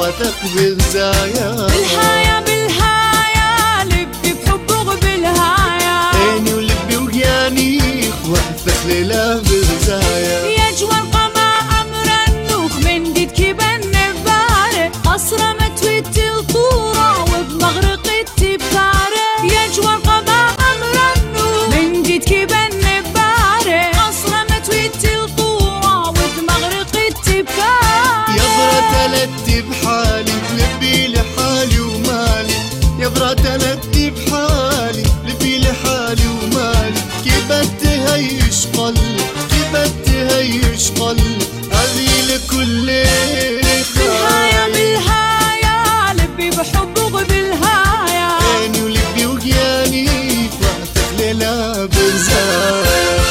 وثق بغزايا بالهايا بالهايا لبي بحبك بالهايا عيني ولبي وجياني وثق ليلة بغزايا يا جوال قما أمر النوخ من ديد كيبان نبارة قصرة متويت الطورة وبمغرق التبارة يا جوال قما أمر النوخ من ديد كيبان نبارة قصرة متويت الطورة وبمغرق التبارة يبرة تلتي بحالي لبي لحالي ومالي يبرة تلتي بحالي لبي لحالي ومالي كيف تهيش قلبي كيف تهيش قلبي هذي لكل بالهايا بالهايا لبي بحبك بالهايا عيني ولبي وجياني وقتك ليلة بغزايا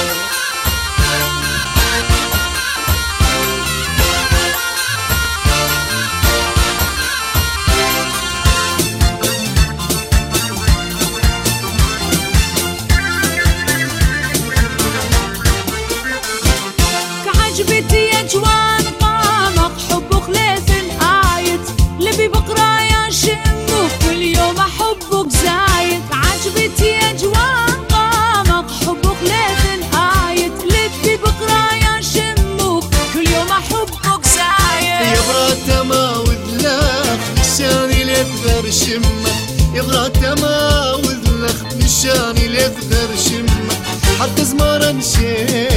عجبتي يا جوان قامك حبك ليثن آيت لبي بقرايا شمك كل يوم أحبك زايد عجبتي يا جوان قامك حبك ليثن آيت لبي بقرايا شمك كل يوم أحبك زايد يبرى تما وذلخ نشاني لثغر شمك يبرى تما وذلخ نشاني لثغر شمك حتى زمرا نشيت